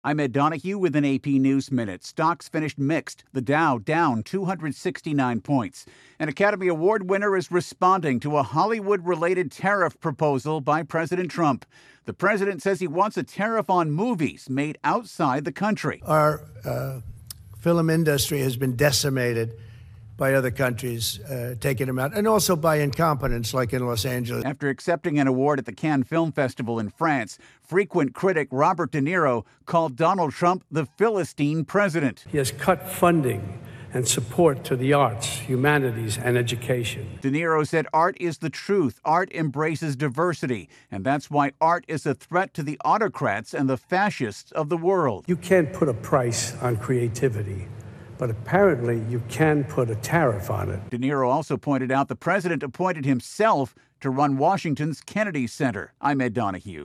I'm Ed Donahue with an AP News Minute. Stocks finished mixed. The Dow down 269 points. An Academy Award winner is responding to a Hollywood-related tariff proposal by President Trump. The president says he wants a tariff on movies made outside the country. Our film industry has been decimated by other countries taking them out, and also by incompetence like in Los Angeles. After accepting an award at the Cannes Film Festival in France, frequent critic Robert De Niro called Donald Trump the Philistine president. He has cut funding and support to the arts, humanities, and education. De Niro said art is the truth. Art embraces diversity, and that's why art is a threat to the autocrats and the fascists of the world. You can't put a price on creativity, but apparently you can put a tariff on it. De Niro also pointed out the president appointed himself to run Washington's Kennedy Center. I'm Ed Donahue.